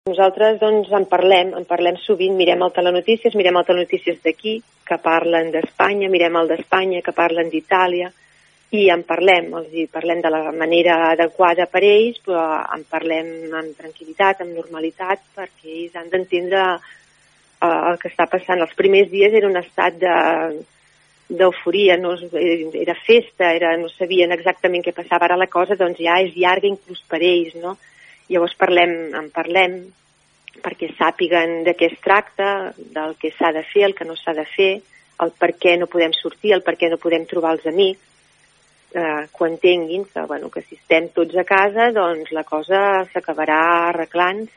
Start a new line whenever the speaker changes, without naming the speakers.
Nosaltres doncs en parlem sovint, mirem el telenotícies d'aquí, que parlen d'Espanya, mirem el d'Espanya, que parlen d'Itàlia, i en parlem de la manera adequada per ells, però en parlem amb tranquil·litat, amb normalitat, perquè ells han d'entendre el que està passant. Els primers dies era un estat d'euforia, no? Era festa, no sabien exactament què passava. Ara la cosa doncs ja és llarga inclús per ells, no? Llavors en parlem perquè sàpiguen de què es tracta, del que s'ha de fer, el que no s'ha de fer, el per què no podem sortir, el per què no podem trobar els amics, que ho entenguin, que si estem tots a casa, doncs la cosa s'acabarà arreglant,